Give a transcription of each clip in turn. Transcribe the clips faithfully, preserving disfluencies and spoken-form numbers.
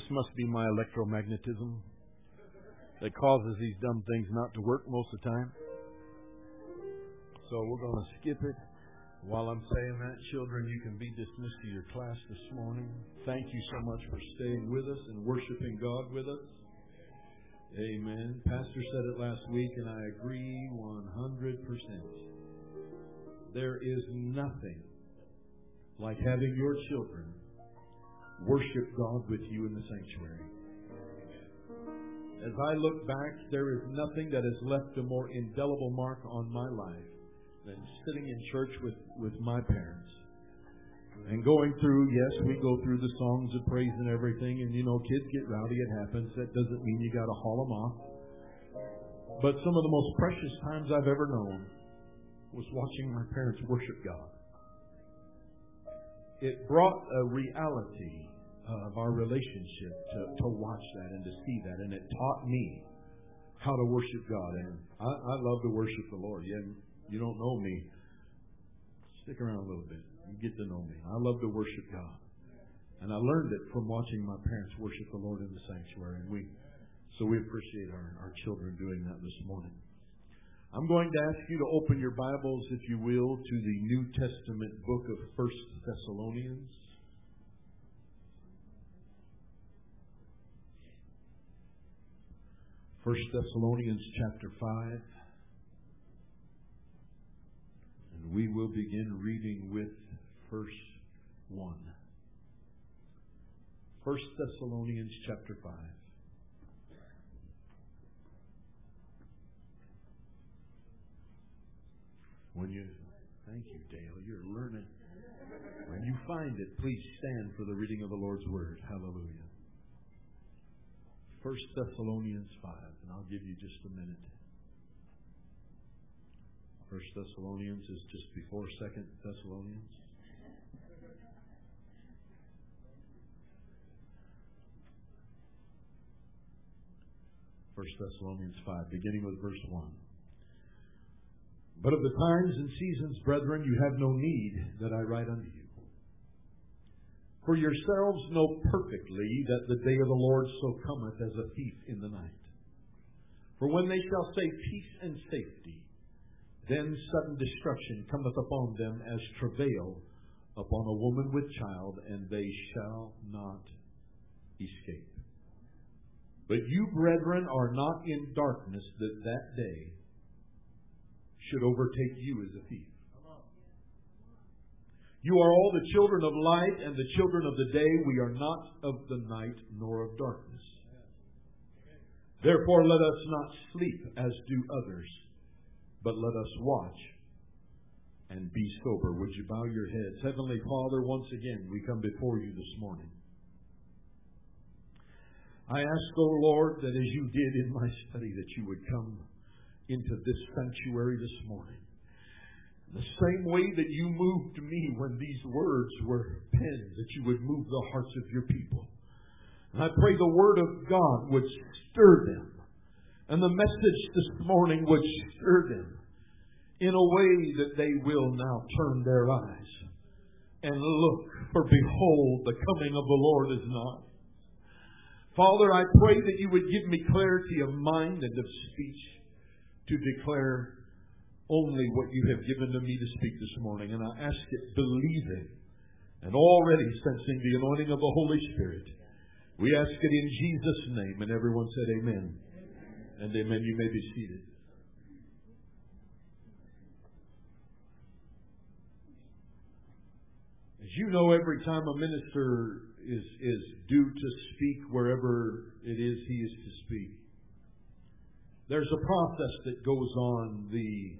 must be my electromagnetism that causes these dumb things not to work most of the time. So we're going to skip it. While I'm saying that, children, you can be dismissed to your class this morning. Thank you so much for staying with us and worshiping God with us. Amen. Pastor said it last week, and I agree one hundred percent. There is nothing like having your children worship God with you in the sanctuary. As I look back, there is nothing that has left a more indelible mark on my life than sitting in church with, with my parents. And going through, yes, we go through the songs of praise and everything, and you know, kids get rowdy, it happens. That doesn't mean you got to haul them off. But some of the most precious times I've ever known was watching my parents worship God. It brought a reality of our relationship to, to watch that and to see that. And it taught me how to worship God. And I, I love to worship the Lord. You, you don't know me. Stick around a little bit. You get to know me. I love to worship God. And I learned it from watching my parents worship the Lord in the sanctuary. And we, so we appreciate our, our children doing that this morning. I'm going to ask you to open your Bibles, if you will, to the New Testament book of First Thessalonians. First Thessalonians chapter five. And we will begin reading with verse one. First Thessalonians chapter five. When you, thank you, Dale, you're learning. When you find it, please stand for the reading of the Lord's Word. Hallelujah. First Thessalonians five, and I'll give you just a minute. First Thessalonians is just before Second Thessalonians. First Thessalonians five, beginning with verse one. But of the times and seasons, brethren, you have no need that I write unto you. For yourselves know perfectly that the day of the Lord so cometh as a thief in the night. For when they shall say peace and safety, then sudden destruction cometh upon them as travail upon a woman with child, and they shall not escape. But you, brethren, are not in darkness, that that day should overtake you as a thief. You are all the children of light and the children of the day. We are not of the night nor of darkness. Therefore let us not sleep as do others, but let us watch and be sober. Would you bow your heads? Heavenly Father, once again we come before you this morning. I ask, O Lord, that as you did in my study, that you would come into this sanctuary this morning. The same way that you moved me when these words were penned, that you would move the hearts of your people. And I pray the Word of God would stir them. And the message this morning would stir them in a way that they will now turn their eyes and look, for behold, the coming of the Lord is nigh. Father, I pray that you would give me clarity of mind and of speech to declare only what you have given to me to speak this morning. And I ask it believing and already sensing the anointing of the Holy Spirit. We ask it in Jesus' name. And everyone said amen. And amen. You may be seated. As you know, every time a minister is, is due to speak wherever it is he is to speak, there's a process that goes on. The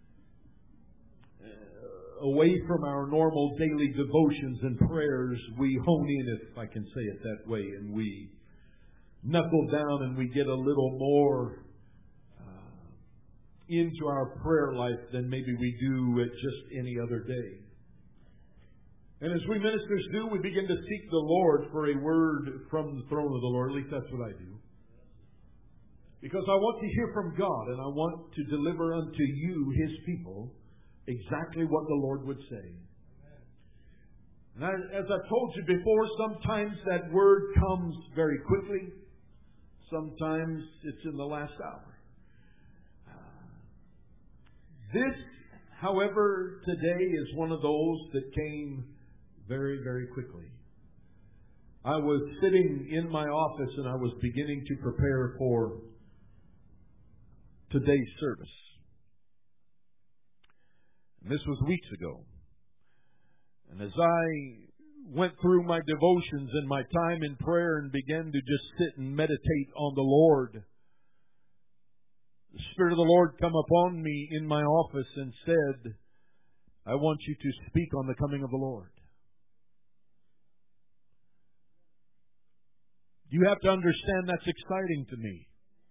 uh, away from our normal daily devotions and prayers, we hone in, if I can say it that way, and we knuckle down and we get a little more uh, into our prayer life than maybe we do at just any other day. And as we ministers do, we begin to seek the Lord for a word from the throne of the Lord. At least that's what I do. Because I want to hear from God, and I want to deliver unto you, His people, exactly what the Lord would say. And as, as I told you before, sometimes that word comes very quickly. Sometimes it's in the last hour. This, however, today is one of those that came very, very quickly. I was sitting in my office and I was beginning to prepare for today's service. And this was weeks ago. And as I went through my devotions and my time in prayer and began to just sit and meditate on the Lord, the Spirit of the Lord come upon me in my office and said, I want you to speak on the coming of the Lord. You have to understand that's exciting to me.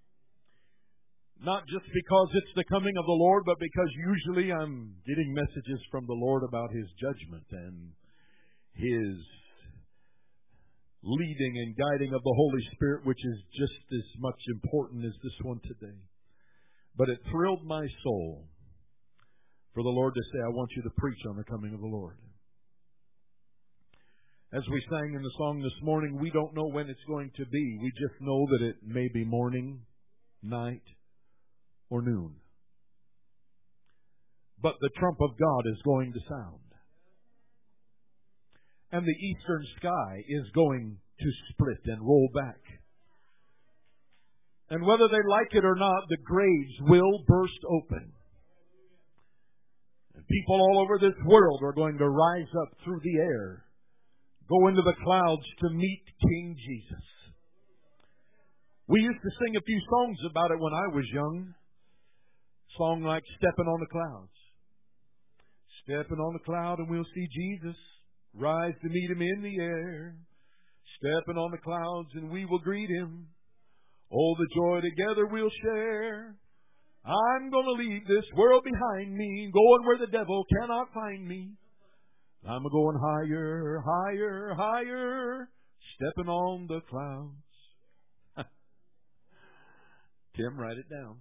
Not just because it's the coming of the Lord, but because usually I'm getting messages from the Lord about His judgment and His leading and guiding of the Holy Spirit, which is just as much important as this one today. But it thrilled my soul for the Lord to say, I want you to preach on the coming of the Lord. As we sang in the song this morning, we don't know when it's going to be. We just know that it may be morning, night, or noon. But the trump of God is going to sound. And the eastern sky is going to split and roll back. And whether they like it or not, the graves will burst open. And people all over this world are going to rise up through the air, go into the clouds to meet King Jesus. We used to sing a few songs about it when I was young. A song like Stepping on the Clouds. Stepping on the cloud and we'll see Jesus. Rise to meet Him in the air. Stepping on the clouds and we will greet Him. Oh, the joy together we'll share. I'm going to leave this world behind me, going where the devil cannot find me. I'm going higher, higher, higher, stepping on the clouds. Tim, write it down.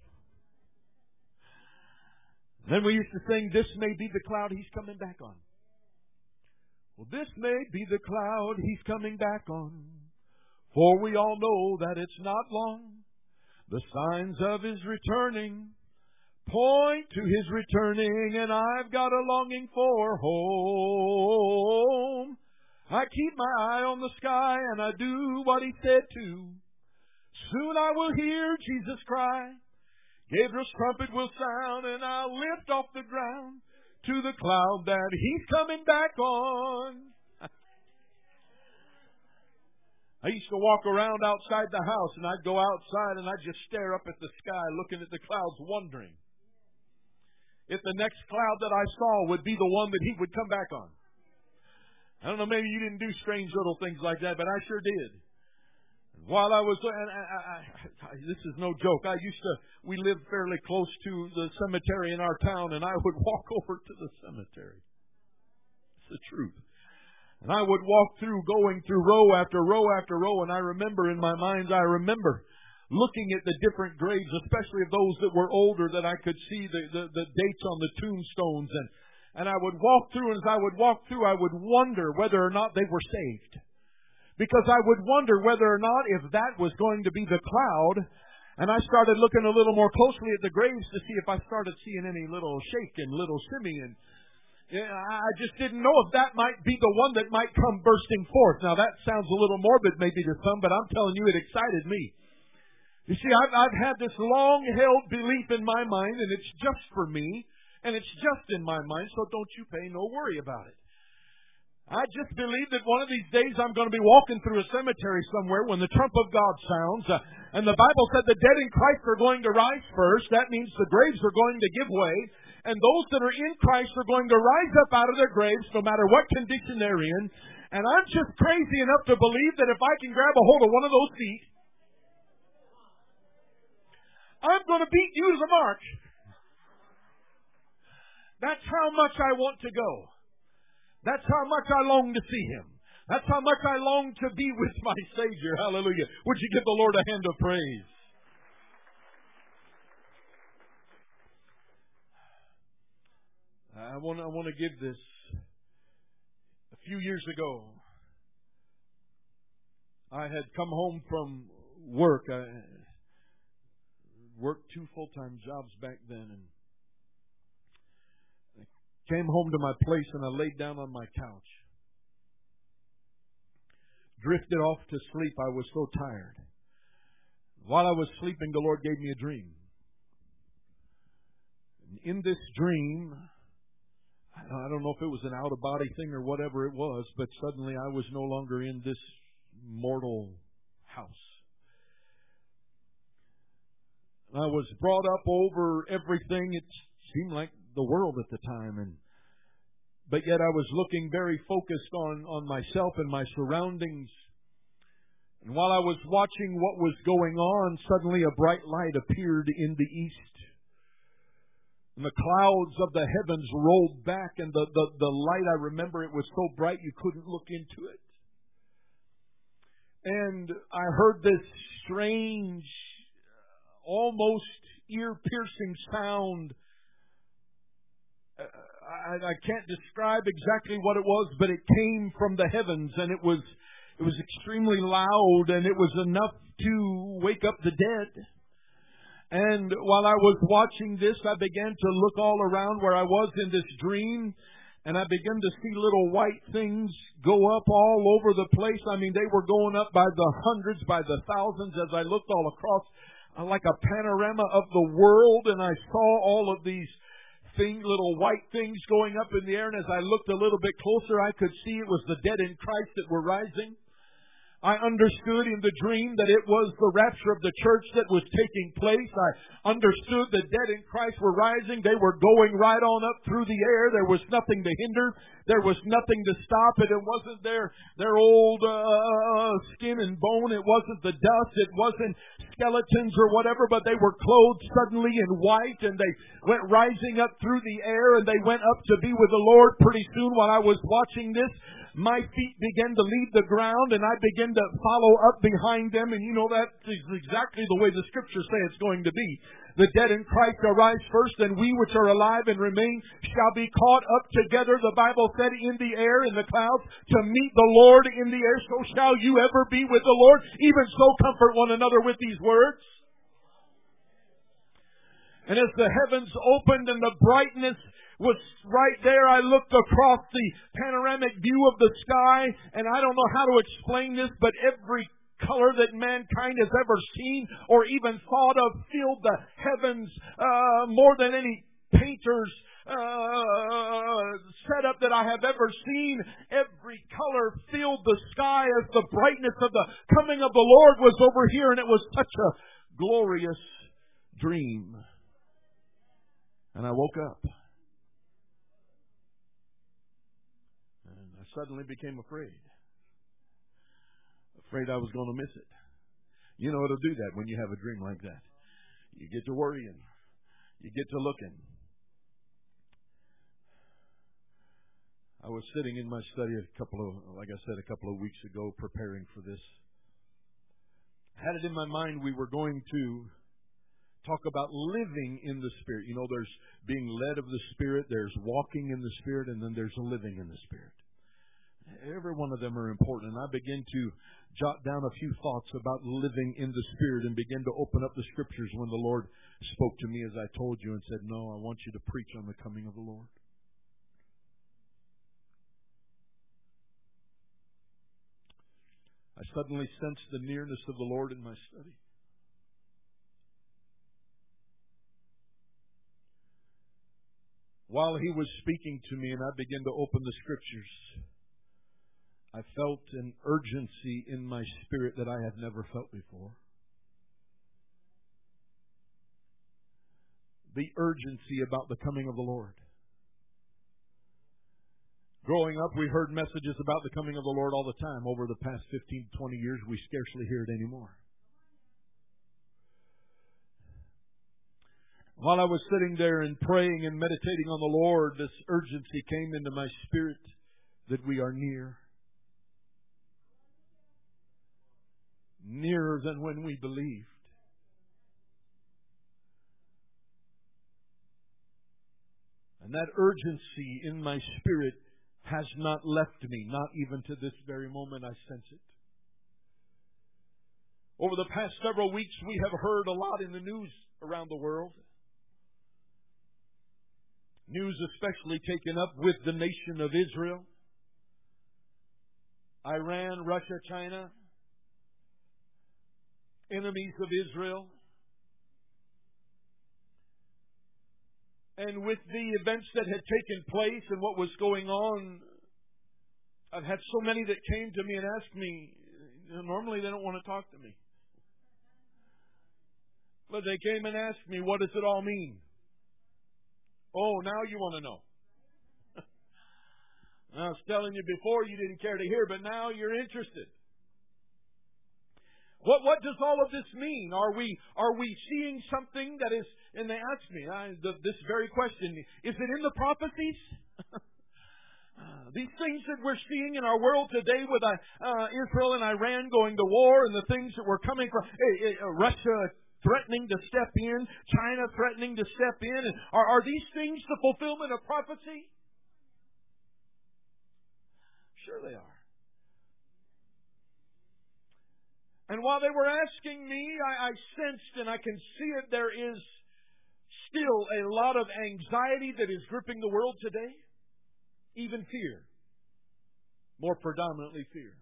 Then we used to sing, this may be the cloud He's coming back on. Well, this may be the cloud He's coming back on. For we all know that it's not long. The signs of His returning point to His returning, and I've got a longing for home. I keep my eye on the sky, and I do what He said to. Soon I will hear Jesus cry. Gabriel's trumpet will sound, and I'll lift off the ground to the cloud that He's coming back on. I used to walk around outside the house, and I'd go outside, and I'd just stare up at the sky, looking at the clouds, wondering if the next cloud that I saw would be the one that He would come back on. I don't know, maybe you didn't do strange little things like that, but I sure did. And while I was, and I, I, I, this is no joke, I used to, we lived fairly close to the cemetery in our town, and I would walk over to the cemetery. It's the truth. And I would walk through, going through row after row after row, and I remember in my mind, I remember looking at the different graves, especially of those that were older, that I could see the, the, the dates on the tombstones. And, and I would walk through, and as I would walk through, I would wonder whether or not they were saved. Because I would wonder whether or not if that was going to be the cloud. And I started looking a little more closely at the graves to see if I started seeing any little shaking, little Simeon. Yeah, I just didn't know if that might be the one that might come bursting forth. Now, that sounds a little morbid maybe to some, but I'm telling you, it excited me. You see, I've, I've had this long-held belief in my mind, and it's just for me, and it's just in my mind, so don't you pay no worry about it. I just believe that one of these days I'm going to be walking through a cemetery somewhere when the trump of God sounds, uh, and the Bible said the dead in Christ are going to rise first. That means the graves are going to give way. And those that are in Christ are going to rise up out of their graves no matter what condition they're in. And I'm just crazy enough to believe that if I can grab a hold of one of those feet, I'm going to beat you to the mark. That's how much I want to go. That's how much I long to see Him. That's how much I long to be with my Savior. Hallelujah. Would you give the Lord a hand of praise? I want, I want to give this a few years ago, I had come home from work. I worked two full-time jobs back then, and I came home to my place and I laid down on my couch. Drifted off to sleep. I was so tired. While I was sleeping, the Lord gave me a dream. In this dream, I don't know if it was an out-of-body thing or whatever it was, but suddenly I was no longer in this mortal house. I was brought up over everything. It seemed like the world at the time, and but yet I was looking very focused on, on myself and my surroundings. And while I was watching what was going on, suddenly a bright light appeared in the east. And the clouds of the heavens rolled back, and the, the, the light, I remember, it was so bright you couldn't look into it. And I heard this strange, almost ear-piercing sound. I, I can't describe exactly what it was, but it came from the heavens, and it was it was extremely loud, and it was enough to wake up the dead. And while I was watching this, I began to look all around where I was in this dream, and I began to see little white things go up all over the place. I mean, they were going up by the hundreds, by the thousands, as I looked all across uh, like a panorama of the world, and I saw all of these thing, little white things going up in the air, and as I looked a little bit closer, I could see it was the dead in Christ that were rising. I understood in the dream that it was the rapture of the church that was taking place. I understood the dead in Christ were rising. They were going right on up through the air. There was nothing to hinder. There was nothing to stop it. It wasn't their, their old uh, skin and bone. It wasn't the dust. It wasn't skeletons or whatever, but they were clothed suddenly in white, and they went rising up through the air, and they went up to be with the Lord. Pretty soon, while I was watching this, my feet began to leave the ground, and I began to follow up behind them. And you know, that is exactly the way the Scriptures say it's going to be. The dead in Christ arise first, and we which are alive and remain shall be caught up together, the Bible said, in the air, in the clouds, to meet the Lord in the air. So shall you ever be with the Lord. Even so, comfort one another with these words. And as the heavens opened and the brightness was right there, I looked across the panoramic view of the sky, and I don't know how to explain this, but every color that mankind has ever seen or even thought of filled the heavens uh, more than any painter's uh, setup that I have ever seen. Every color filled the sky as the brightness of the coming of the Lord was over here, and it was such a glorious dream. And I woke up. And I suddenly became afraid. Afraid I was going to miss it. You know, it'll do that when you have a dream like that. You get to worrying. You get to looking. I was sitting in my study a couple of, like I said, a couple of weeks ago, preparing for this. I had it in my mind we were going to talk about living in the Spirit. You know, there's being led of the Spirit, there's walking in the Spirit, and then there's living in the Spirit. Every one of them are important. And I begin to jot down a few thoughts about living in the Spirit and begin to open up the Scriptures when the Lord spoke to me, as I told you, and said, no, I want you to preach on the coming of the Lord. I suddenly sensed the nearness of the Lord in my study. While He was speaking to me and I began to open the Scriptures, I felt an urgency in my spirit that I have never felt before. The urgency about the coming of the Lord. Growing up, we heard messages about the coming of the Lord all the time. Over the past fifteen to twenty years, we scarcely hear it anymore. While I was sitting there and praying and meditating on the Lord, this urgency came into my spirit that we are near. Nearer than when we believed. And that urgency in my spirit has not left me, not even to this very moment. I sense it. Over the past several weeks, we have heard a lot in the news around the world. News especially taken up with the nation of Israel. Iran, Russia, China, enemies of Israel. And with the events that had taken place and what was going on, I've had so many that came to me and asked me, normally they don't want to talk to me. But they came and asked me, what does it all mean? Oh, now you want to know. I was telling you before you didn't care to hear, but now you're interested. What what does all of this mean? Are we are we seeing something that is? And they asked me I, the, this very question: is it in the prophecies? These things that we're seeing in our world today, with uh, uh, Israel and Iran going to war, and the things that were coming from uh, uh, Russia threatening to step in, China threatening to step in, and are are these things the fulfillment of prophecy? Sure they are. And while they were asking me, I, I sensed and I can see it, there is still a lot of anxiety that is gripping the world today. Even fear. More predominantly fear.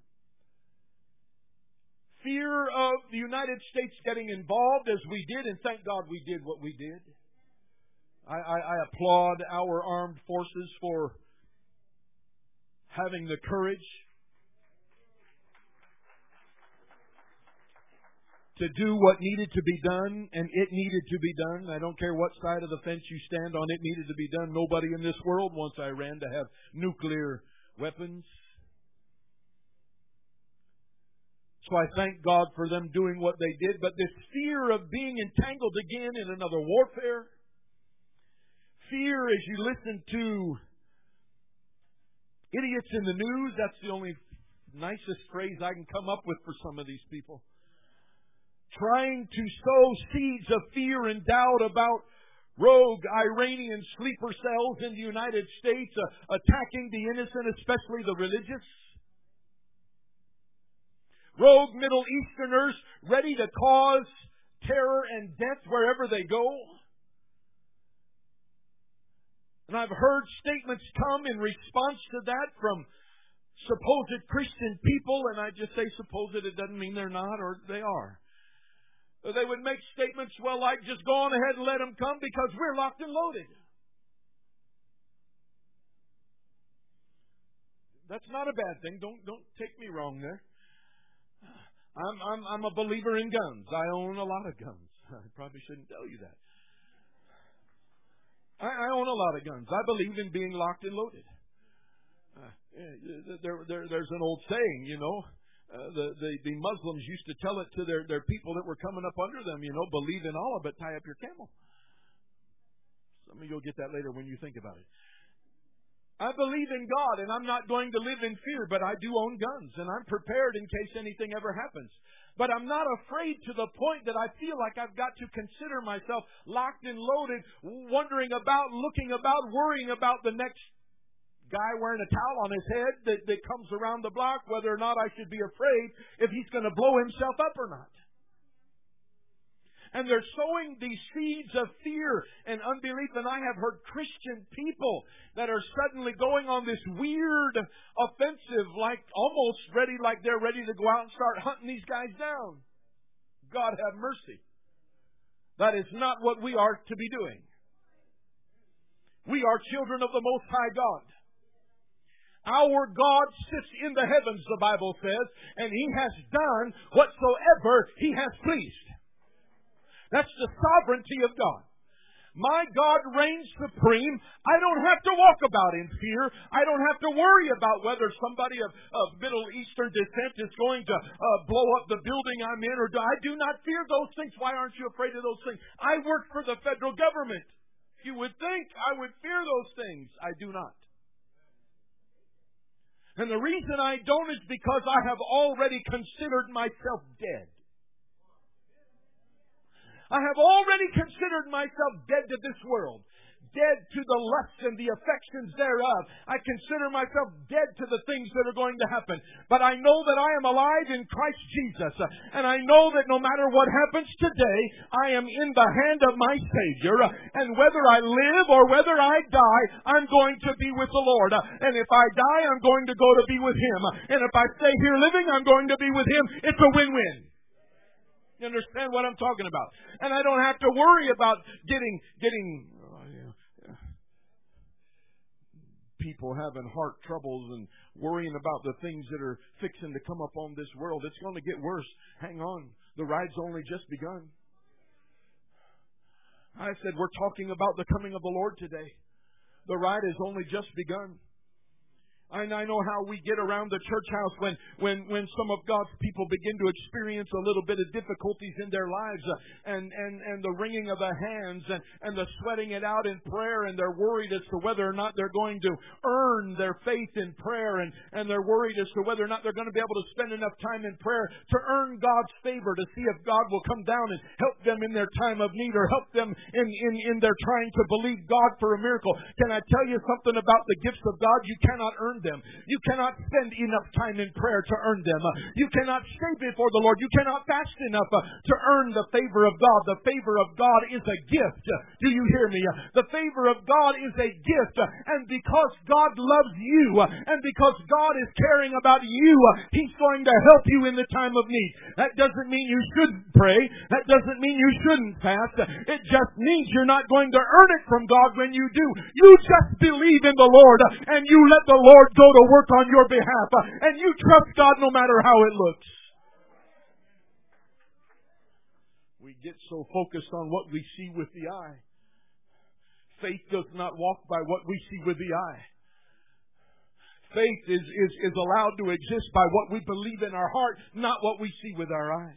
Fear of the United States getting involved as we did, and thank God we did what we did. I, I, I applaud our armed forces for having the courage to do what needed to be done, and it needed to be done. I don't care what side of the fence you stand on, it needed to be done. Nobody in this world wants Iran to have nuclear weapons. So I thank God for them doing what they did. But this fear of being entangled again in another warfare, fear as you listen to idiots in the news, that's the only nicest phrase I can come up with for some of these people. Trying to sow seeds of fear and doubt about rogue Iranian sleeper cells in the United States, uh, attacking the innocent, especially the religious. Rogue Middle Easterners ready to cause terror and death wherever they go. And I've heard statements come in response to that from supposed Christian people, and I just say supposed, it doesn't mean they're not, or they are. They would make statements, well, like, just go on ahead and let them come because we're locked and loaded. That's not a bad thing. Don't don't take me wrong there. I'm I'm I'm a believer in guns. I own a lot of guns. I probably shouldn't tell you that. I, I own a lot of guns. I believe in being locked and loaded. Uh, there, there there's an old saying, you know. Uh, the, the, the Muslims used to tell it to their, their people that were coming up under them, you know, believe in Allah, but tie up your camel. Some of you will get that later when you think about it. I believe in God, and I'm not going to live in fear, but I do own guns, and I'm prepared in case anything ever happens. But I'm not afraid to the point that I feel like I've got to consider myself locked and loaded, wondering about, looking about, worrying about the next guy wearing a towel on his head that, that comes around the block, whether or not I should be afraid if he's going to blow himself up or not. And they're sowing these seeds of fear and unbelief. And I have heard Christian people that are suddenly going on this weird offensive, like almost ready, like they're ready to go out and start hunting these guys down. God have mercy. That is not what we are to be doing. We are children of the Most High God. Our God sits in the heavens, the Bible says, and He has done whatsoever He has pleased. That's the sovereignty of God. My God reigns supreme. I don't have to walk about in fear. I don't have to worry about whether somebody of, of Middle Eastern descent is going to uh, blow up the building I'm in. Or do, I do not fear those things. Why aren't you afraid of those things? I work for the federal government. You would think I would fear those things. I do not. And the reason I don't is because I have already considered myself dead. I have already considered myself dead to this world, dead to the lusts and the affections thereof. I consider myself dead to the things that are going to happen. But I know that I am alive in Christ Jesus. And I know that no matter what happens today, I am in the hand of my Savior. And whether I live or whether I die, I'm going to be with the Lord. And if I die, I'm going to go to be with Him. And if I stay here living, I'm going to be with Him. It's a win-win. You understand what I'm talking about? And I don't have to worry about getting getting uh, you know, people having heart troubles and worrying about the things that are fixing to come up on this world. It's going to get worse. Hang on. The ride's only just begun. I said we're talking about the coming of the Lord today. The ride has only just begun. And I know how we get around the church house when, when, when some of God's people begin to experience a little bit of difficulties in their lives uh, and, and, and the wringing of the hands and, and the sweating it out in prayer, and they're worried as to whether or not they're going to earn their faith in prayer, and, and they're worried as to whether or not they're going to be able to spend enough time in prayer to earn God's favor, to see if God will come down and help them in their time of need or help them in, in, in their trying to believe God for a miracle. Can I tell you something about the gifts of God? You cannot earn them. You cannot spend enough time in prayer to earn them. You cannot stay before the Lord. You cannot fast enough to earn the favor of God. The favor of God is a gift. Do you hear me? The favor of God is a gift. And because God loves you, and because God is caring about you, He's going to help you in the time of need. That doesn't mean you shouldn't pray. That doesn't mean you shouldn't fast. It just means you're not going to earn it from God when you do. You just believe in the Lord, and you let the Lord go to work on your behalf, and you trust God no matter how it looks. We get so focused on what we see with the eye. Faith does not walk by what we see with the eye. Faith is, is, is allowed to exist by what we believe in our heart, not what we see with our eyes.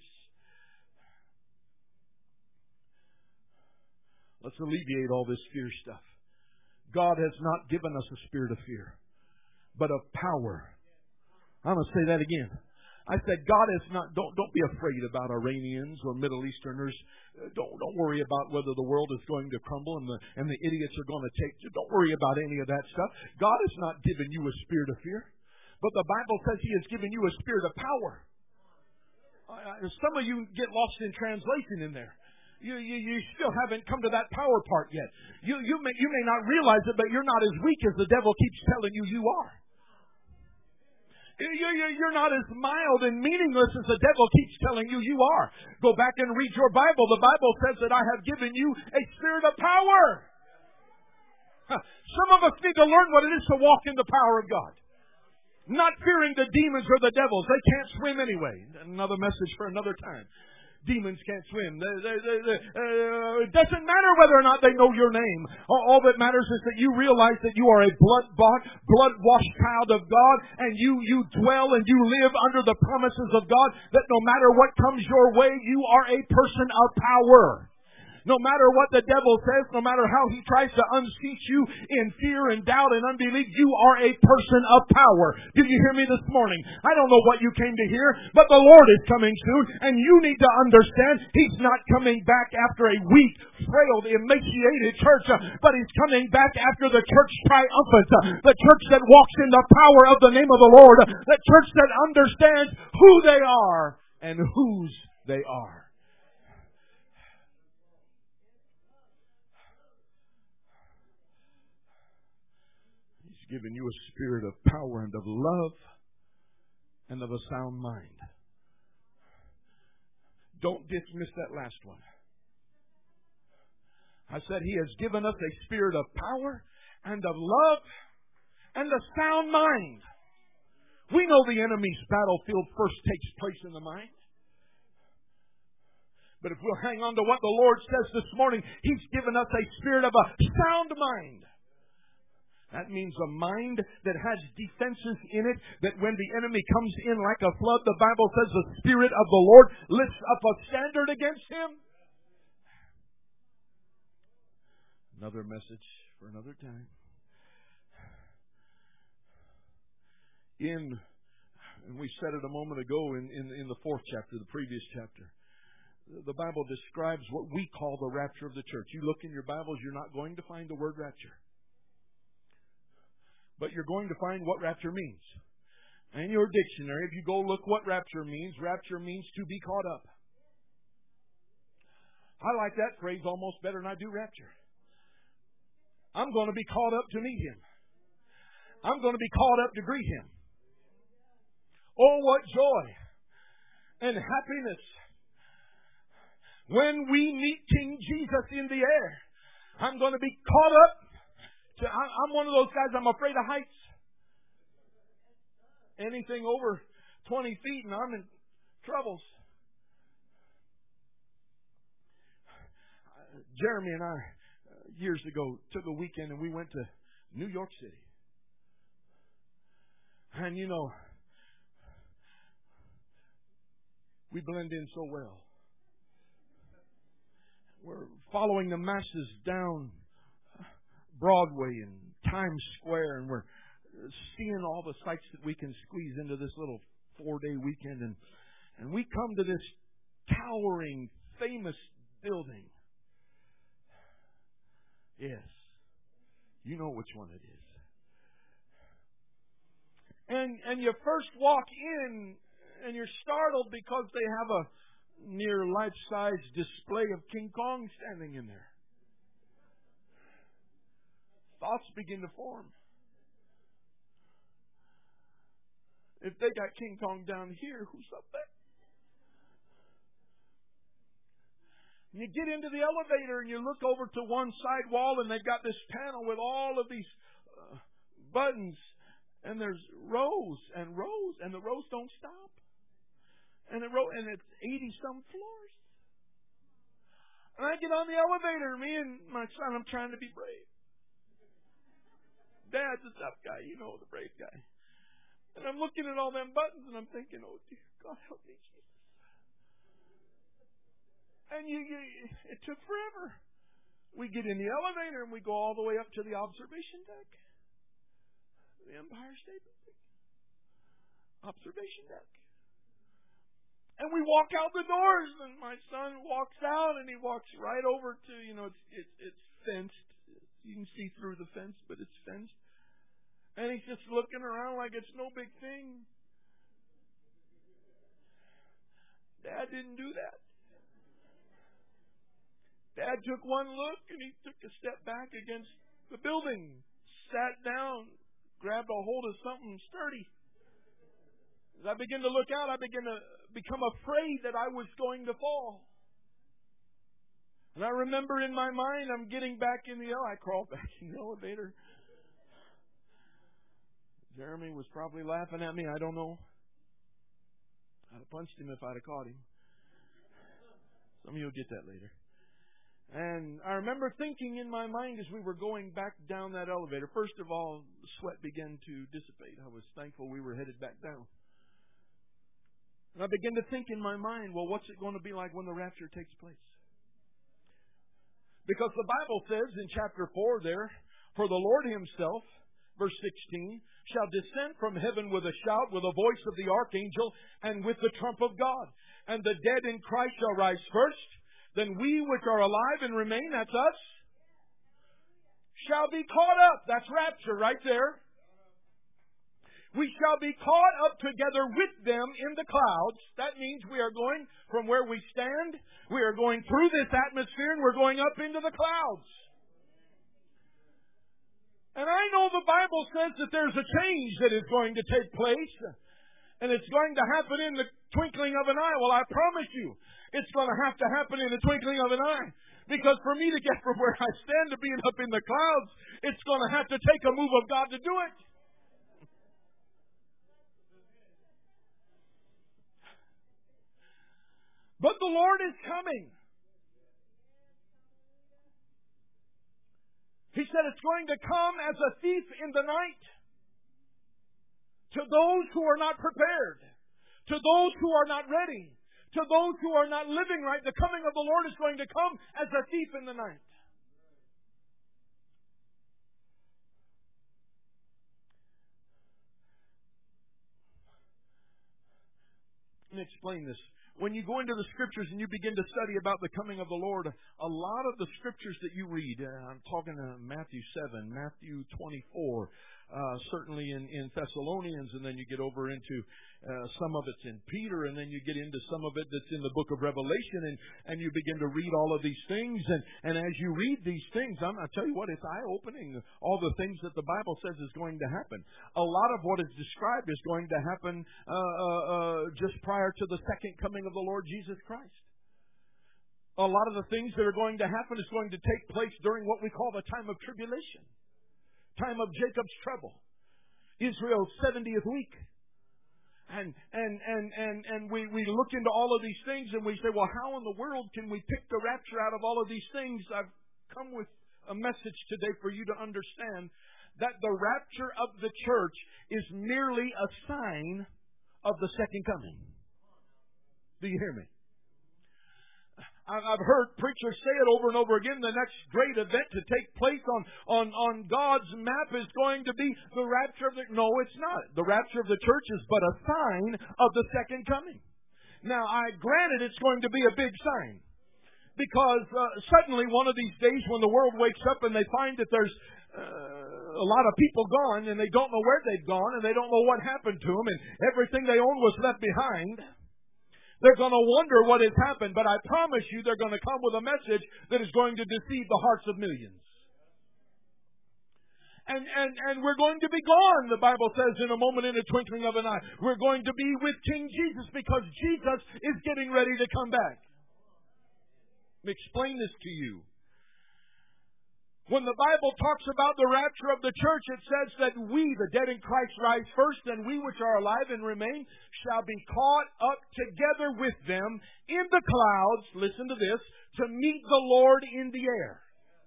Let's alleviate all this fear stuff. God has not given us a spirit of fear, but of power. I'm going to say that again. I said God is not, don't, don't be afraid about Iranians or Middle Easterners. Don't, don't worry about whether the world is going to crumble and the, and the idiots are going to take you. Don't worry about any of that stuff. God has not given you a spirit of fear, but the Bible says He has given you a spirit of power. Uh, some of you get lost in translation in there. You, you, you still haven't come to that power part yet. You, you, may, you may not realize it, but you're not as weak as the devil keeps telling you you are. You're not as mild and meaningless as the devil keeps telling you you are. Go back and read your Bible. The Bible says that I have given you a spirit of power. Some of us need to learn what it is to walk in the power of God. Not fearing the demons or the devils. They can't swim anyway. Another message for another time. Demons can't swim. They, they, they, they, uh, it doesn't matter whether or not they know your name. All, all that matters is that you realize that you are a blood-bought, blood-washed child of God, and you, you dwell and you live under the promises of God, that no matter what comes your way, you are a person of power. No matter what the devil says, no matter how he tries to unseat you in fear and doubt and unbelief, you are a person of power. Did you hear me this morning? I don't know what you came to hear, but the Lord is coming soon, and you need to understand He's not coming back after a weak, frail, emaciated church, but He's coming back after the church triumphant, the church that walks in the power of the name of the Lord, the church that understands who they are and whose they are. Given you a spirit of power and of love and of a sound mind. Don't dismiss that last one. I said He has given us a spirit of power and of love and a sound mind. We know the enemy's battlefield first takes place in the mind. But if we'll hang on to what the Lord says this morning, He's given us a spirit of a sound mind. That means a mind that has defenses in it, that when the enemy comes in like a flood, the Bible says the Spirit of the Lord lifts up a standard against him. Another message for another time. In, and we said it a moment ago in, in, in the fourth chapter, the previous chapter, the Bible describes what we call the rapture of the church. You look in your Bibles, you're not going to find the word rapture. But you're going to find what rapture means. In your dictionary, if you go look what rapture means, rapture means to be caught up. I like that phrase almost better than I do rapture. I'm going to be caught up to meet Him. I'm going to be caught up to greet Him. Oh, what joy and happiness when we meet King Jesus in the air. I'm going to be caught up. To, I'm one of those guys, I'm afraid of heights. Anything over twenty feet and I'm in troubles. Jeremy and I, years ago, took a weekend and we went to New York City. And you know, we blend in so well. We're following the masses down Broadway and Times Square, and we're seeing all the sights that we can squeeze into this little four-day weekend. And, and we come to this towering, famous building. Yes. You know which one it is. And, and you first walk in, and you're startled because they have a near life-size display of King Kong standing in there. Thoughts begin to form. If they got King Kong down here, who's up there? And you get into the elevator and you look over to one side wall and they've got this panel with all of these uh, buttons. And there's rows and rows, and the rows don't stop. And the row, and it's eighty some floors. And I get on the elevator, me and my son, I'm trying to be brave. Dad's a tough guy, you know, the brave guy. And I'm looking at all them buttons, and I'm thinking, oh dear God, help me, Jesus. And you, you, it took forever. We get in the elevator and we go all the way up to the observation deck. The Empire State Building. Observation deck. And we walk out the doors, and my son walks out, and he walks right over to, you know, it's it's, it's fenced. You can see through the fence, but it's fenced. And he's just looking around like it's no big thing. Dad didn't do that. Dad took one look, and he took a step back against the building, sat down, grabbed a hold of something sturdy. As I begin to look out, I begin to become afraid that I was going to fall. And I remember in my mind, I'm getting back in the elevator. I crawled back in the elevator. Jeremy was probably laughing at me. I don't know. I'd have punched him if I'd have caught him. Some of you will get that later. And I remember thinking in my mind as we were going back down that elevator, first of all, the sweat began to dissipate. I was thankful we were headed back down. And I began to think in my mind, well, what's it going to be like when the rapture takes place? Because the Bible says in chapter four there, for the Lord Himself, verse sixteen, shall descend from heaven with a shout, with the voice of the archangel, and with the trump of God. And the dead in Christ shall rise first. Then we which are alive and remain, that's us, shall be caught up. That's rapture right there. We shall be caught up together with them in the clouds. That means we are going from where we stand. We are going through this atmosphere and we're going up into the clouds. And I know the Bible says that there's a change that is going to take place. And it's going to happen in the twinkling of an eye. Well, I promise you, it's going to have to happen in the twinkling of an eye. Because for me to get from where I stand to being up in the clouds, it's going to have to take a move of God to do it. But the Lord is coming. He said it's going to come as a thief in the night. To those who are not prepared. To those who are not ready. To those who are not living right. The coming of the Lord is going to come as a thief in the night. Let me explain this. when you go into the Scriptures and you begin to study about the coming of the Lord, a lot of the Scriptures that you read, uh, I'm talking to Matthew seven, Matthew twenty-four, uh, certainly in, in Thessalonians, and then you get over into uh, some of it's in Peter, and then you get into some of it that's in the book of Revelation, and, and you begin to read all of these things, and, and as you read these things, I'm, I'll tell you what, it's eye-opening, all the things that the Bible says is going to happen. A lot of what is described is going to happen uh, uh, uh, just prior to the second coming of the Lord Jesus Christ. A lot of the things that are going to happen is going to take place during what we call the time of tribulation. Time of Jacob's trouble. Israel's seventieth week. And and and and and we, we look into all of these things and we say, well, how in the world can we pick the rapture out of all of these things? I've come with a message today for you to understand that the rapture of the church is merely a sign of the second coming. Do you hear me? I've heard preachers say it over and over again. The next great event to take place on, on, on God's map is going to be the rapture of the... No, it's not. The rapture of the church is but a sign of the second coming. Now, I granted it's going to be a big sign. Because uh, suddenly one of these days when the world wakes up and they find that there's uh, a lot of people gone and they don't know where they've gone and they don't know what happened to them and everything they owned was left behind... They're going to wonder what has happened, but I promise you they're going to come with a message that is going to deceive the hearts of millions. And, and, and we're going to be gone, the Bible says, in a moment, in a twinkling of an eye. We're going to be with King Jesus because Jesus is getting ready to come back. Let me explain this to you. When the Bible talks about the rapture of the church, it says that we, the dead in Christ, rise first, and we which are alive and remain shall be caught up together with them in the clouds, listen to this, to meet the Lord in the air.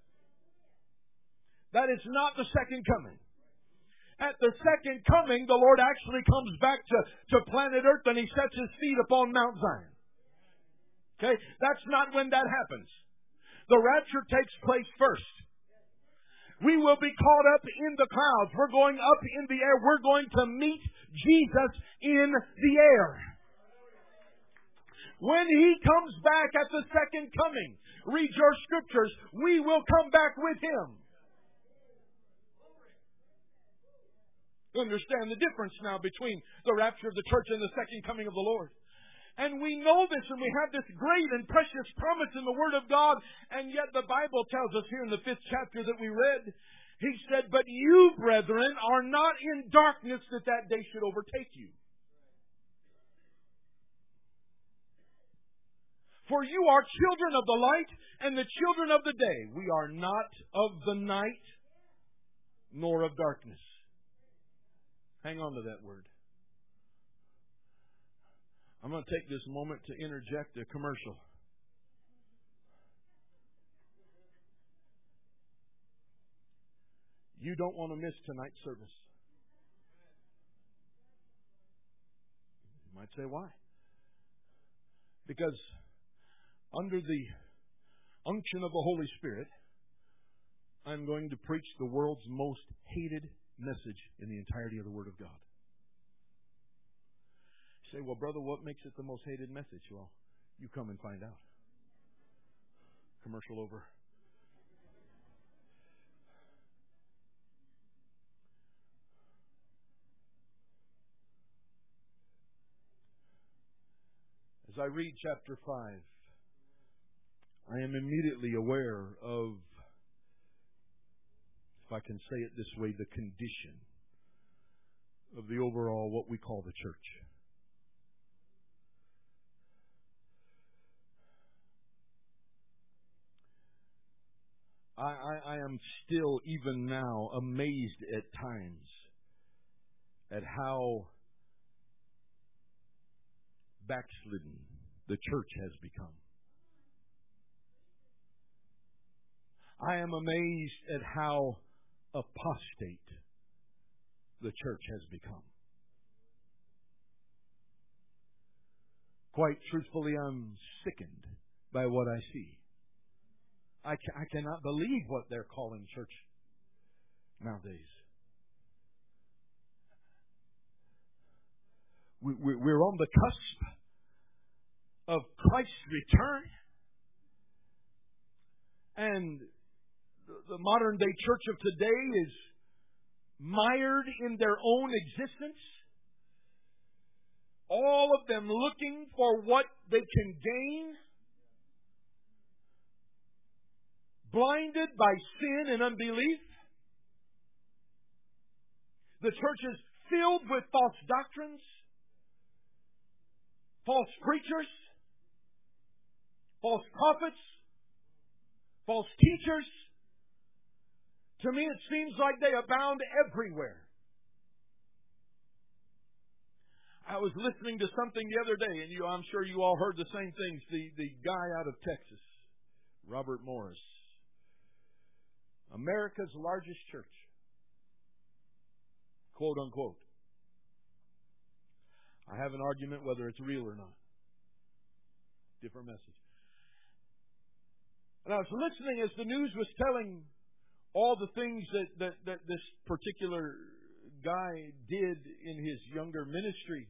That is not the second coming. At the second coming, the Lord actually comes back to, to planet Earth and He sets His feet upon Mount Zion. Okay? That's not when that happens. The rapture takes place first. We will be caught up in the clouds. We're going up in the air. We're going to meet Jesus in the air. When He comes back at the second coming, read your scriptures, we will come back with Him. You understand the difference now between the rapture of the church and the second coming of the Lord. And we know this, and we have this great and precious promise in the Word of God, and yet the Bible tells us here in the fifth chapter that we read, He said, but you, brethren, are not in darkness that that day should overtake you. For you are children of the light and the children of the day. We are not of the night nor of darkness. Hang on to that word. I'm going to take this moment to interject a commercial. You don't want to miss tonight's service. You might say, why? Because under the unction of the Holy Spirit, I'm going to preach the world's most hated message in the entirety of the Word of God. You say, well, brother, what makes it the most hated message? Well, you come and find out. Commercial over. As I read chapter five, I am immediately aware of, if I can say it this way, the condition of the overall, what we call the church. I, I, I am still, even now, amazed at times at how backslidden the church has become. I am amazed at how apostate the church has become. Quite truthfully, I'm sickened by what I see. I, ca- I cannot believe what they're calling church nowadays. We, we, we're on the cusp of Christ's return. And the modern day church of today is mired in their own existence. All of them looking for what they can gain. Blinded by sin and unbelief. The church is filled with false doctrines, false preachers, false prophets, false teachers. To me, it seems like they abound everywhere. I was listening to something the other day, and you, I'm sure you all heard the same things. The, the guy out of Texas, Robert Morris, America's largest church, quote unquote. I have an argument whether it's real or not. Different message. And I was listening as the news was telling all the things that, that, that this particular guy did in his younger ministry.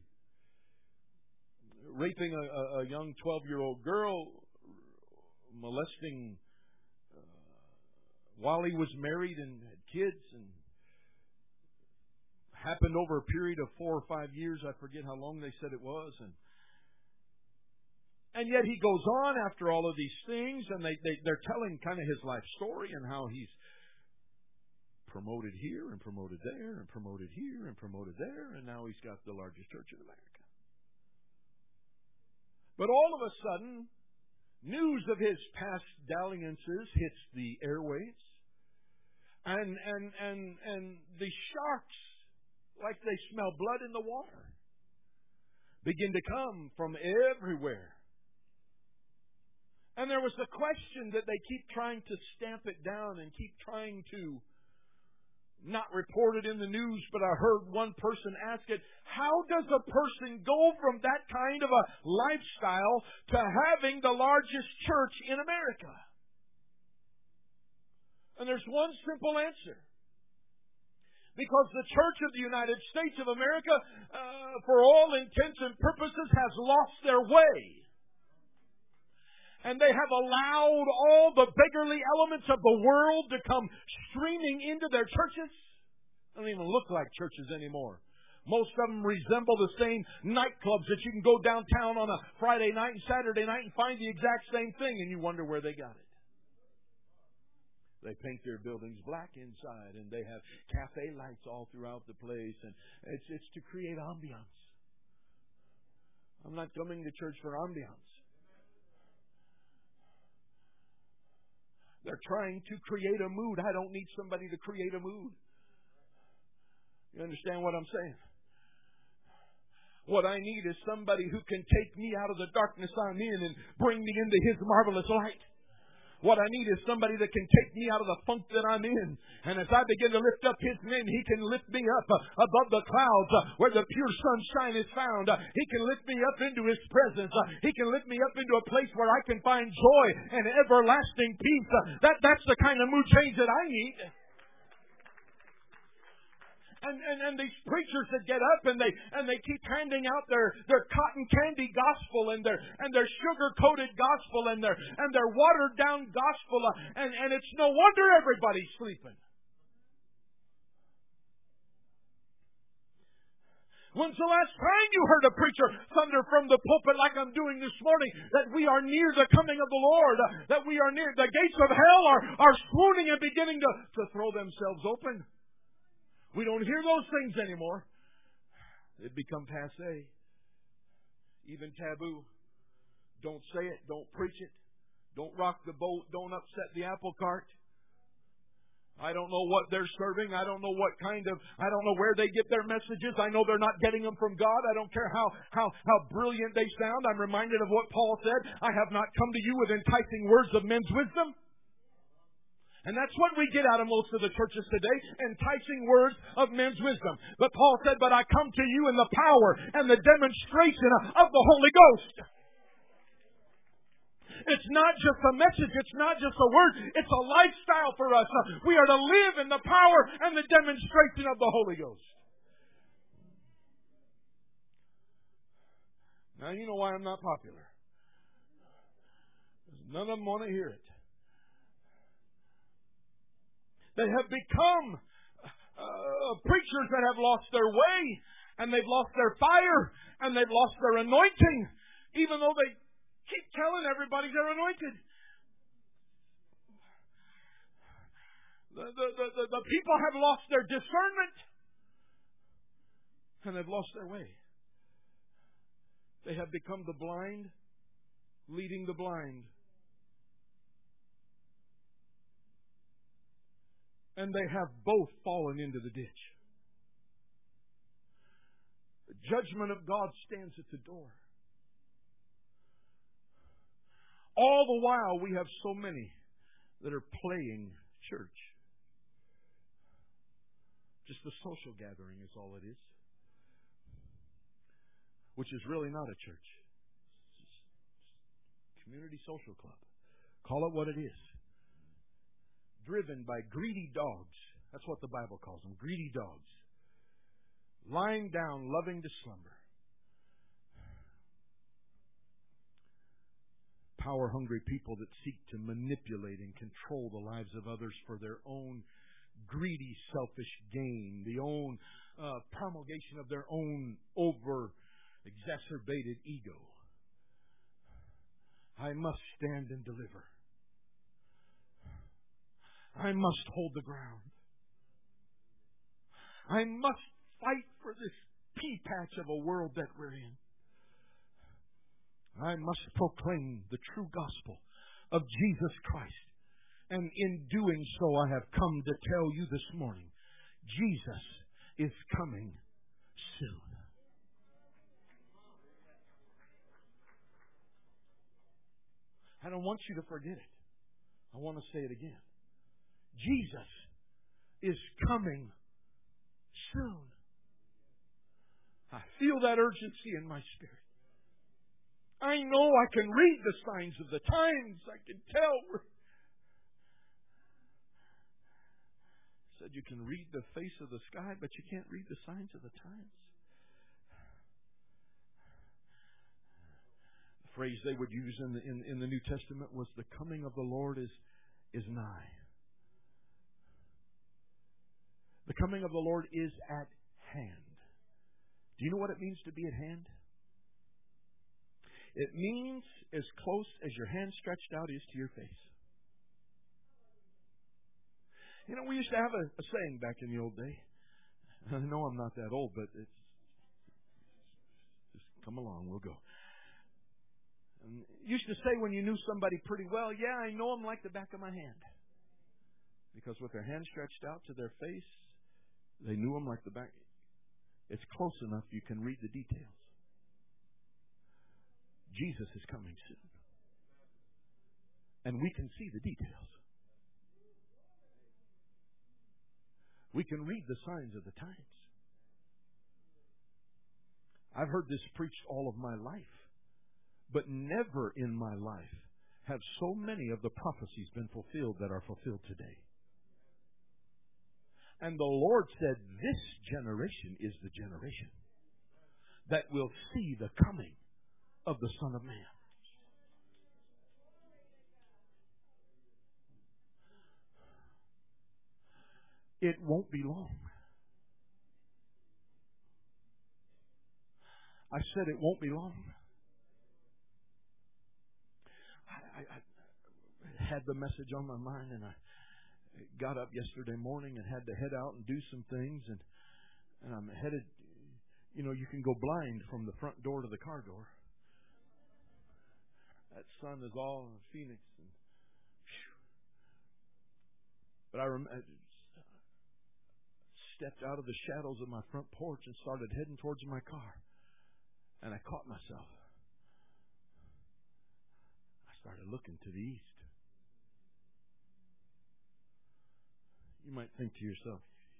Raping a, a young twelve-year-old girl, molesting uh, while he was married and had kids, and happened over a period of four or five years. I forget how long they said it was. And and yet he goes on after all of these things, and they, they, they're telling kind of his life story and how he's promoted here and promoted there and promoted here and promoted there, and now he's got the largest church in America. But all of a sudden, news of his past dalliances hits the airwaves, and and and and the sharks, like they smell blood in the water, begin to come from everywhere. And there was a question that they keep trying to stamp it down and keep trying to not report it in the news, but I heard one person ask it, how does a person go from that kind of a lifestyle to having the largest church in America? And there's one simple answer. Because the Church of the United States of America, uh, for all intents and purposes, has lost their way. And they have allowed all the beggarly elements of the world to come streaming into their churches. They don't even look like churches anymore. Most of them resemble the same nightclubs that you can go downtown on a Friday night and Saturday night and find the exact same thing, and you wonder where they got it. They paint their buildings black inside, and they have cafe lights all throughout the place, and it's it's to create ambiance. I'm not coming to church for ambiance. They're trying to create a mood. I don't need somebody to create a mood. You understand what I'm saying? What I need is somebody who can take me out of the darkness I'm in and bring me into His marvelous light. What I need is somebody that can take me out of the funk that I'm in. And as I begin to lift up His name, He can lift me up uh, above the clouds uh, where the pure sunshine is found. Uh, he can lift me up into His presence. Uh, he can lift me up into a place where I can find joy and everlasting peace. Uh, that, that's the kind of mood change that I need. And, and and these preachers that get up and they and they keep handing out their, their cotton candy gospel and their and their sugar coated gospel and their and their watered down gospel uh, and, and it's no wonder everybody's sleeping. When's the last time you heard a preacher thunder from the pulpit like I'm doing this morning that we are near the coming of the Lord, uh, that we are near the gates of hell are, are swooning and beginning to, to throw themselves open? We don't hear those things anymore. They've become passé. Even taboo. Don't say it. Don't preach it. Don't rock the boat. Don't upset the apple cart. I don't know what they're serving. I don't know what kind of, I don't know where they get their messages. I know they're not getting them from God. I don't care how, how, how brilliant they sound. I'm reminded of what Paul said. I have not come to you with enticing words of men's wisdom. And that's what we get out of most of the churches today, enticing words of men's wisdom. But Paul said, but I come to you in the power and the demonstration of the Holy Ghost. It's not just a message. It's not just a word. It's a lifestyle for us. We are to live in the power and the demonstration of the Holy Ghost. Now, you know why I'm not popular. None of them want to hear it. They have become uh, preachers that have lost their way, and they've lost their fire, and they've lost their anointing, even though they keep telling everybody they're anointed. The, the, the, the, the people have lost their discernment, and they've lost their way. They have become the blind, leading the blind. And they have both fallen into the ditch. The judgment of God stands at the door. All the while, we have so many that are playing church. Just a social gathering is all it is. Which is really not a church. It's a community social club. Call it what it is. Driven by greedy dogs. That's what the Bible calls them. Greedy dogs. Lying down, loving to slumber. Power-hungry people that seek to manipulate and control the lives of others for their own greedy, selfish gain. The own uh, promulgation of their own over-exacerbated ego. I must stand and deliver. I must hold the ground. I must fight for this pea patch of a world that we're in. I must proclaim the true gospel of Jesus Christ. And in doing so, I have come to tell you this morning, Jesus is coming soon. I don't want you to forget it. I want to say it again. Jesus is coming soon. I feel that urgency in my spirit. I know I can read the signs of the times. I can tell. We're... Said you can read the face of the sky, but you can't read the signs of the times. The phrase they would use in the, in, in the New Testament was the coming of the Lord is, is nigh. The coming of the Lord is at hand. Do you know what it means to be at hand? It means as close as your hand stretched out is to your face. You know, we used to have a, a saying back in the old day. I know I'm not that old, but it's just come along, we'll go. And used to say when you knew somebody pretty well, yeah, I know them like the back of my hand. Because with their hand stretched out to their face, they knew them like the back. It's close enough you can read the details. Jesus is coming soon. And we can see the details. We can read the signs of the times. I've heard this preached all of my life. But never in my life have so many of the prophecies been fulfilled that are fulfilled today. And the Lord said, this generation is the generation that will see the coming of the Son of Man. It won't be long. I said it won't be long. I, I, I had the message on my mind, and I got up yesterday morning and had to head out and do some things, and and I'm headed. You know, you can go blind from the front door to the car door. That sun is all in Phoenix, and whew. But I, rem- I stepped out of the shadows of my front porch and started heading towards my car, and I caught myself. I started looking to the east. You might think to yourself,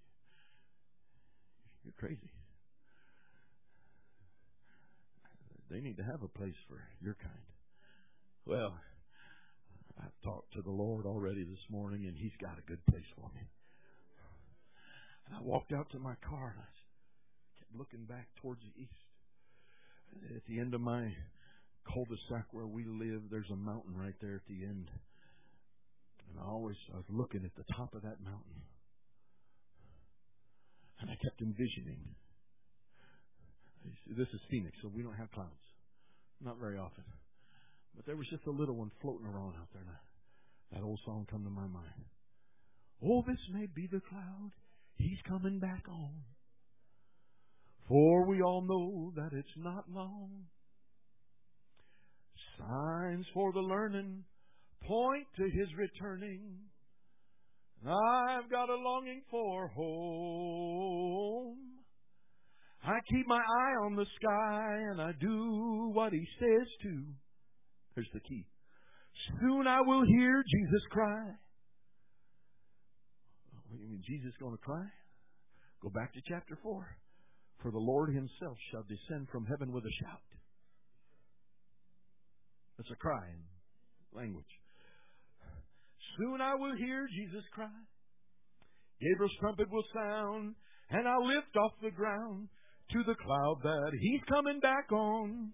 you're crazy. They need to have a place for your kind. Well, I've talked to the Lord already this morning, and He's got a good place for me. And I walked out to my car, and I kept looking back towards the east. And at the end of my cul-de-sac where we live, there's a mountain right there at the end. And I always, I was looking at the top of that mountain. And I kept envisioning. This is Phoenix, so we don't have clouds. Not very often. But there was just a little one floating around out there. And I, that old song come to my mind. Oh, this may be the cloud He's coming back on. For we all know that it's not long. Signs for the learning point to His returning. I've got a longing for home. I keep my eye on the sky and I do what He says to. Here's the key. Soon I will hear Jesus cry. What do you mean, Jesus going to cry? Go back to chapter four. For the Lord Himself shall descend from heaven with a shout. That's a cry in language. Soon I will hear Jesus cry. Gabriel's trumpet will sound, and I'll lift off the ground to the cloud that He's coming back on.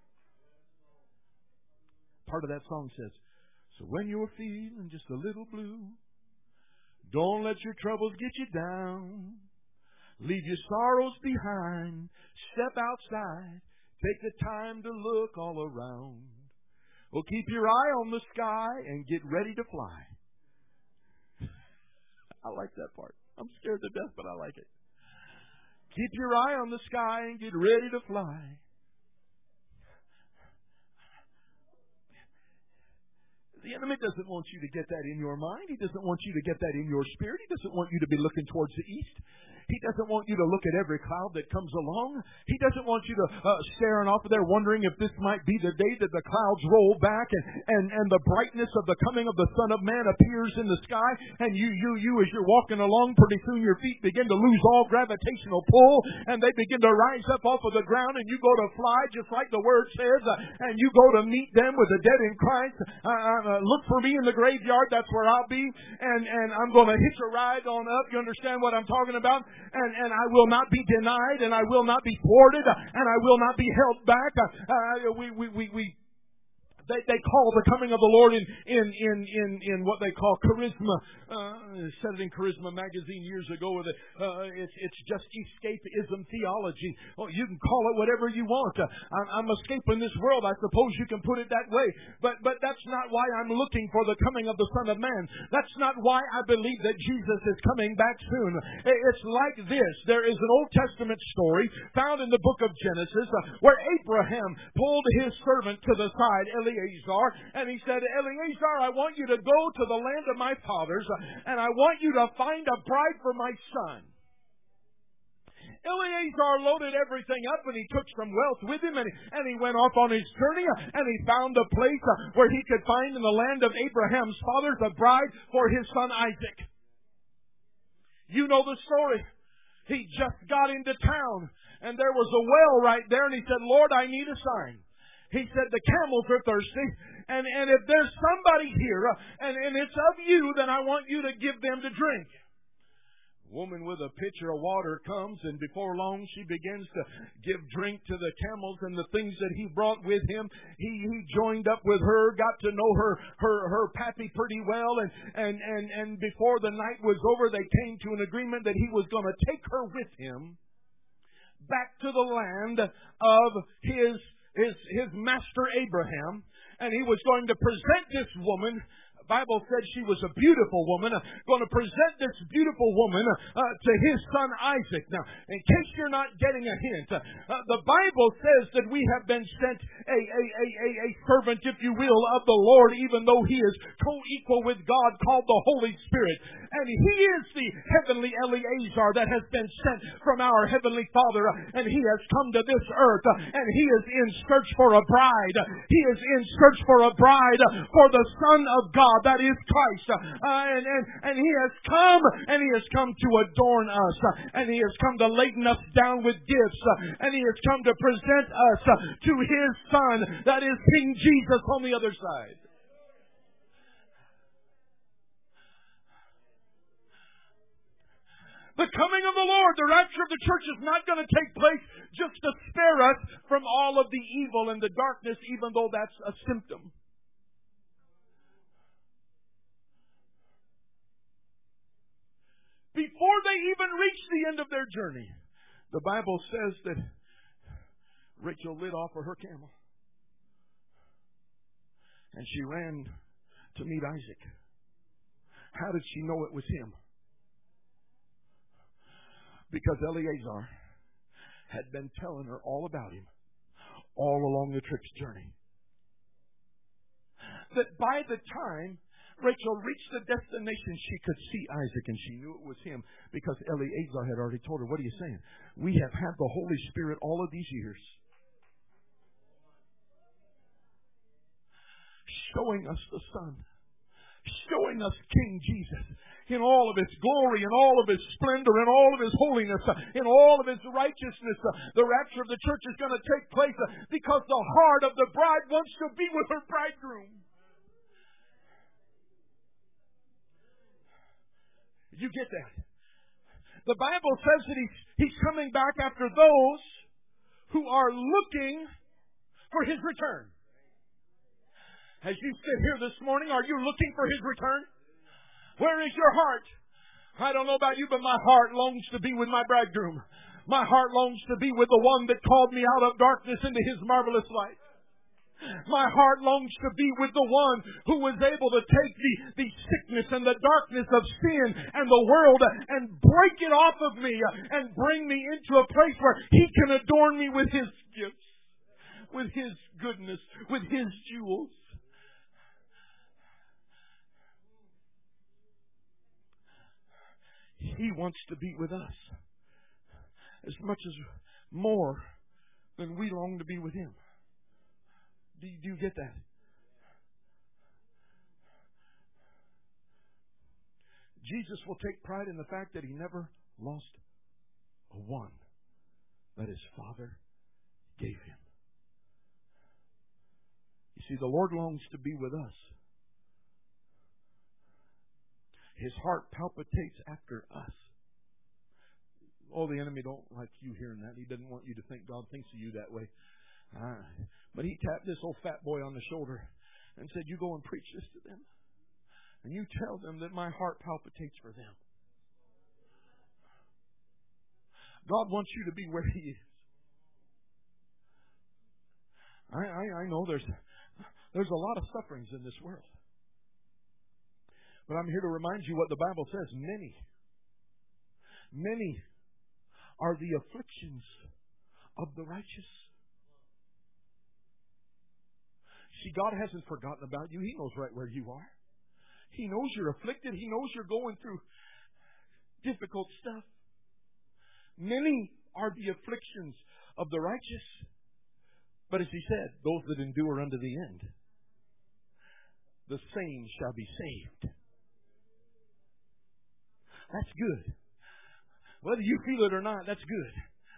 Part of that song says, so when you're feeling just a little blue, don't let your troubles get you down. Leave your sorrows behind. Step outside. Take the time to look all around. Well, keep your eye on the sky and get ready to fly. I like that part. I'm scared to death, but I like it. Keep your eye on the sky and get ready to fly. The enemy doesn't want you to get that in your mind. He doesn't want you to get that in your spirit. He doesn't want you to be looking towards the east. He doesn't want you to look at every cloud that comes along. He doesn't want you to uh, staring off of there wondering if this might be the day that the clouds roll back and, and, and the brightness of the coming of the Son of Man appears in the sky. And you, you, you, as you're walking along, pretty soon your feet begin to lose all gravitational pull and they begin to rise up off of the ground and you go to fly just like the Word says. Uh, and you go to meet them with the dead in Christ. Uh, uh, look for me in the graveyard. That's where I'll be. And, and I'm going to hitch a ride on up. You understand what I'm talking about? And, and I will not be denied, and I will not be thwarted, and I will not be held back. Uh, we, we, we, we, they, they call the coming of the Lord in, in, in, in, in what they call charisma. Uh, said it in Charisma magazine years ago. With it, uh, it's, it's just escapism theology. Oh, you can call it whatever you want. Uh, I'm, I'm escaping this world. I suppose you can put it that way. But, but that's not why I'm looking for the coming of the Son of Man. That's not why I believe that Jesus is coming back soon. It's like this. There is an Old Testament story found in the book of Genesis uh, where Abraham pulled his servant to the side, Eleazar, and he said, Eleazar, I want you to go to the land of my fathers, uh, and I want you to find a bride for my son. Eleazar loaded everything up and he took some wealth with him and he, and he went off on his journey and he found a place uh, where he could find in the land of Abraham's fathers a bride for his son Isaac. You know the story. He just got into town and there was a well right there and he said, Lord, I need a sign. He said, the camels are thirsty, and, and if there's somebody here, and, and it's of you, then I want you to give them to drink. A woman with a pitcher of water comes, and before long she begins to give drink to the camels and the things that he brought with him. He, he joined up with her, got to know her her, her pappy pretty well, and, and, and, and before the night was over, they came to an agreement that he was going to take her with him back to the land of his His, his master Abraham, and he was going to present this woman. The Bible said she was a beautiful woman, uh, going to present this beautiful woman uh, to his son Isaac. Now, in case you're not getting a hint, uh, uh, the Bible says that we have been sent a, a, a, a, a servant, if you will, of the Lord, even though he is co-equal with God, called the Holy Spirit. And he is the heavenly Eleazar that has been sent from our heavenly Father, uh, and he has come to this earth, uh, and he is in search for a bride. He is in search for a bride uh, for the Son of God. That is Christ. Uh, and, and, and He has come, and He has come to adorn us. Uh, and He has come to laden us down with gifts. Uh, and He has come to present us uh, to His Son. That is King Jesus on the other side. The coming of the Lord, the rapture of the church is not going to take place just to spare us from all of the evil and the darkness, even though that's a symptom. Before they even reach the end of their journey, the Bible says that Rachel lit off of her camel. And she ran to meet Isaac. How did she know it was him? Because Eliezer had been telling her all about him all along the trip's journey. That by the time Rachel reached the destination, she could see Isaac, and she knew it was him because Eliezer had already told her, what are you saying? We have had the Holy Spirit all of these years, showing us the Son, showing us King Jesus in all of His glory, in all of His splendor, in all of His holiness, in all of His righteousness. The rapture of the church is going to take place because the heart of the bride wants to be with her bridegroom. You get that? The Bible says that he's, he's coming back after those who are looking for His return. As you sit here this morning, are you looking for His return? Where is your heart? I don't know about you, but my heart longs to be with my bridegroom. My heart longs to be with the one that called me out of darkness into His marvelous light. My heart longs to be with the one who was able to take the, the sickness and the darkness of sin and the world and break it off of me and bring me into a place where He can adorn me with His gifts, with His goodness, with His jewels. He wants to be with us as much as more than we long to be with Him. Do you, do you get that? Jesus will take pride in the fact that He never lost a one that His Father gave Him. You see, the Lord longs to be with us. His heart palpitates after us. Oh, the enemy don't like you hearing that. He doesn't want you to think God thinks of you that way. Ah. But he tapped this old fat boy on the shoulder and said, you go and preach this to them. And you tell them that my heart palpitates for them. God wants you to be where He is. I, I, I know there's, there's a lot of sufferings in this world. But I'm here to remind you what the Bible says. Many, many are the afflictions of the righteous. See, God hasn't forgotten about you. He knows right where you are. He knows you're afflicted. He knows you're going through difficult stuff. Many are the afflictions of the righteous. But as He said, those that endure unto the end, the same shall be saved. That's good. Whether you feel it or not, that's good.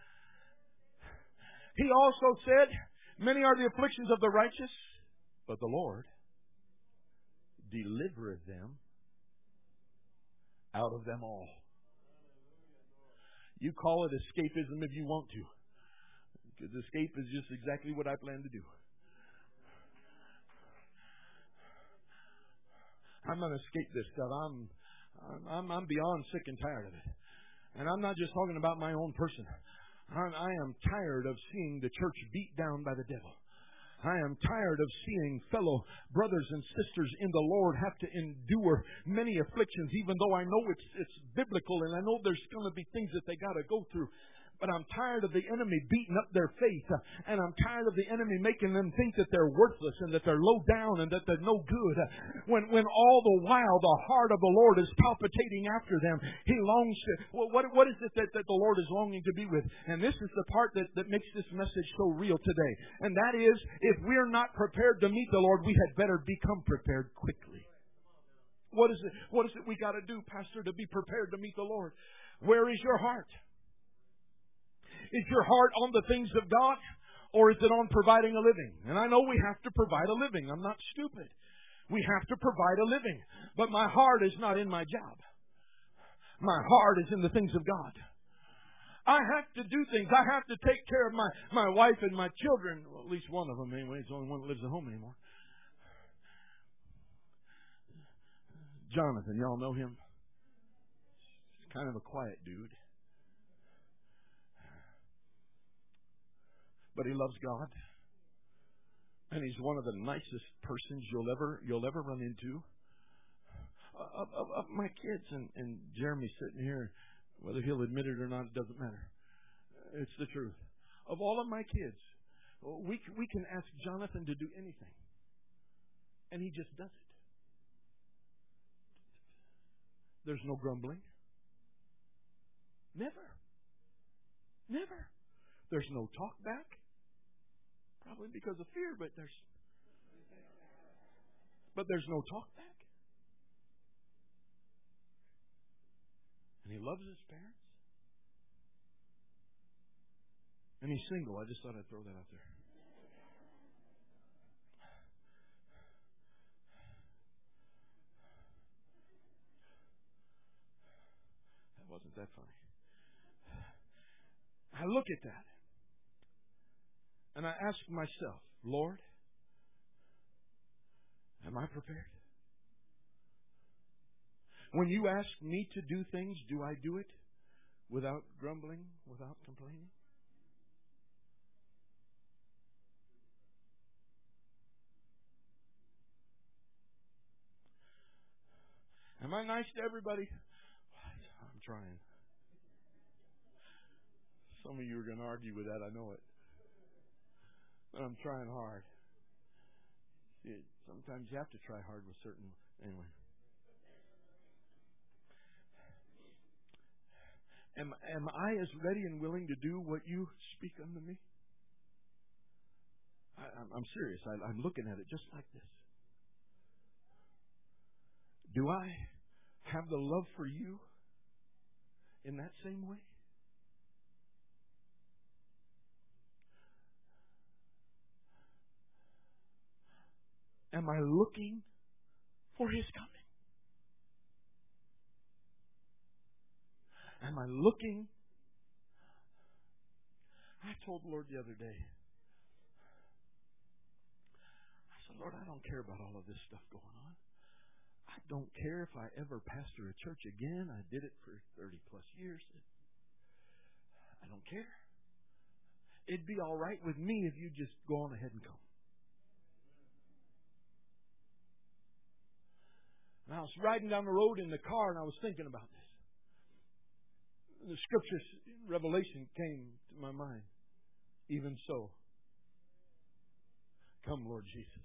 He also said, many are the afflictions of the righteous, but the Lord delivereth them out of them all. You call it escapism if you want to. Because escape is just exactly what I plan to do. I'm going to escape this stuff. I'm, I'm, I'm beyond sick and tired of it. And I'm not just talking about my own person. I'm, I am tired of seeing the church beat down by the devil. I am tired of seeing fellow brothers and sisters in the Lord have to endure many afflictions, even though I know it's, it's biblical and I know there's going to be things that they got to go through. But I'm tired of the enemy beating up their faith. And I'm tired of the enemy making them think that they're worthless and that they're low down and that they're no good. When when all the while the heart of the Lord is palpitating after them. He longs to... Well, what, what is it that, that the Lord is longing to be with? And this is the part that, that makes this message so real today. And that is, if we're not prepared to meet the Lord, we had better become prepared quickly. What is it, what is it we got to do, Pastor, to be prepared to meet the Lord? Where is your heart? Is your heart on the things of God, or is it on providing a living? And I know we have to provide a living. I'm not stupid. We have to provide a living. But my heart is not in my job. My heart is in the things of God. I have to do things. I have to take care of my, my wife and my children. Well, at least one of them anyway. It's the only one that lives at home anymore. Jonathan, y'all know him? He's kind of a quiet dude. But he loves God. And he's one of the nicest persons you'll ever you'll ever run into. Of, of, of my kids, and, and Jeremy sitting here, whether he'll admit it or not, it doesn't matter. It's the truth. Of all of my kids, we we can ask Jonathan to do anything, and he just does it. There's no grumbling. Never. Never. There's no talk back. Probably because of fear, but there's but there's no talk back. And he loves his parents. And he's single. I just thought I'd throw that out there. That wasn't that funny. I look at that. And I ask myself, Lord, am I prepared? When you ask me to do things, do I do it without grumbling, without complaining? Am I nice to everybody? I'm trying. Some of you are going to argue with that, I know it. But I'm trying hard. See, sometimes you have to try hard with certain... Anyway. Am, am I as ready and willing to do what you speak unto me? I, I'm, I'm serious. I, I'm looking at it just like this. Do I have the love for you in that same way? Am I looking for His coming? Am I looking? I told the Lord the other day, I said, Lord, I don't care about all of this stuff going on. I don't care if I ever pastor a church again. I did it for thirty plus years. I don't care. It'd be all right with me if you just go on ahead and come. And I was riding down the road in the car and I was thinking about this. The scriptures, revelation came to my mind. Even so, come, Lord Jesus.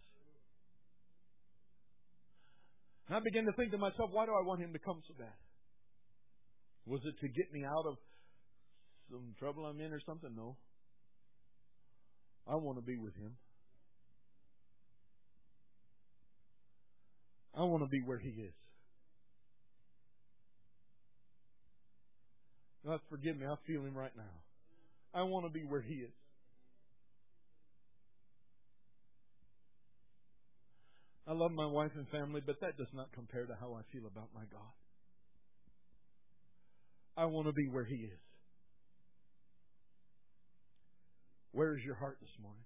And I began to think to myself, why do I want Him to come so bad? Was it to get me out of some trouble I'm in or something? No. I want to be with Him. I want to be where He is. God, forgive me, I feel Him right now. I want to be where He is. I love my wife and family, but that does not compare to how I feel about my God. I want to be where He is. Where is your heart this morning?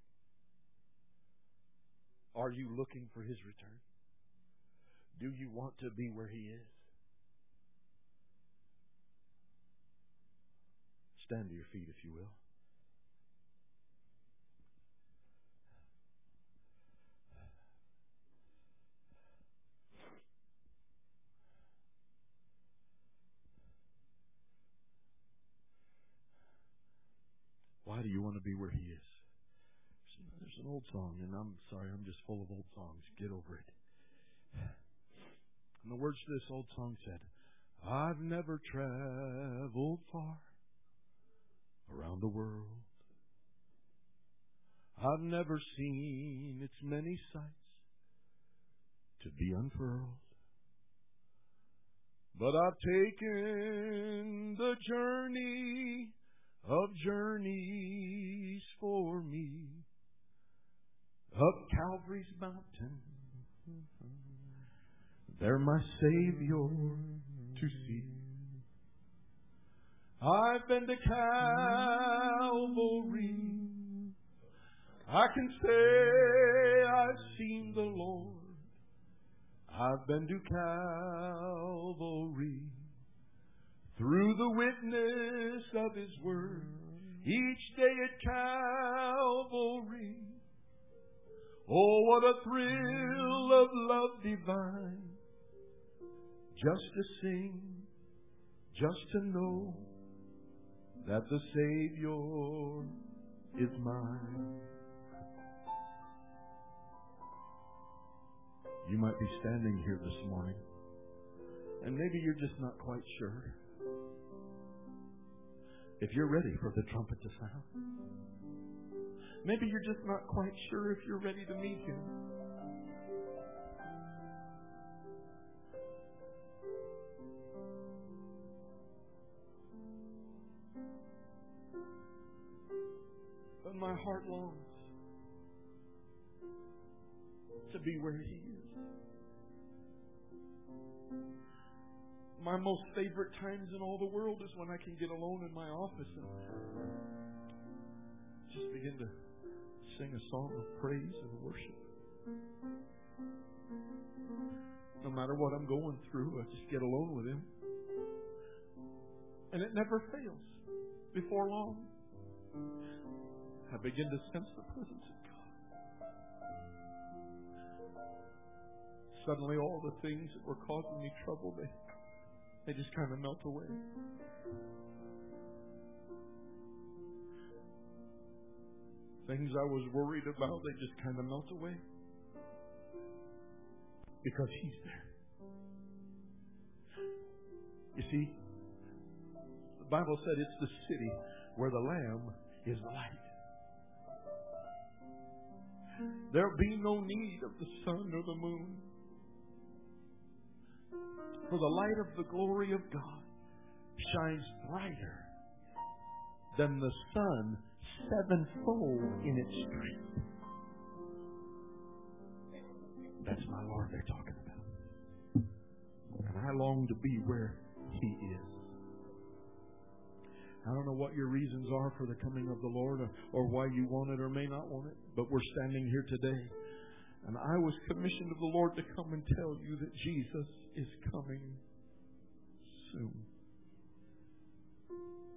Are you looking for His return? Do you want to be where He is? Stand to your feet, if you will. Why do you want to be where He is? There's an old song, and I'm sorry, I'm just full of old songs. Get over it. And the words to this old song said, I've never traveled far around the world. I've never seen its many sights to be unfurled. But I've taken the journey of journeys for me up Calvary's mountain, there my Savior to see. I've been to Calvary. I can say I've seen the Lord. I've been to Calvary. Through the witness of His Word, each day at Calvary. Oh, what a thrill of love divine. Just to sing, just to know that the Savior is mine. You might be standing here this morning, and maybe you're just not quite sure if you're ready for the trumpet to sound. Maybe you're just not quite sure if you're ready to meet Him. But my heart longs to be where He is. My most favorite times in all the world is when I can get alone in my office and just begin to sing a song of praise and worship. No matter what I'm going through, I just get alone with Him. And it never fails. Before long, I begin to sense the presence of God. Suddenly all the things that were causing me trouble, they, they just kind of melt away. Things I was worried about, they just kind of melt away. Because He's there. You see, the Bible said it's the city where the Lamb is the light. There'll be no need of the sun or the moon. For the light of the glory of God shines brighter than the sun sevenfold in its strength. That's my Lord they're talking about. And I long to be where He is. I don't know what your reasons are for the coming of the Lord, or, or why you want it or may not want it, but we're standing here today. And I was commissioned of the Lord to come and tell you that Jesus is coming soon.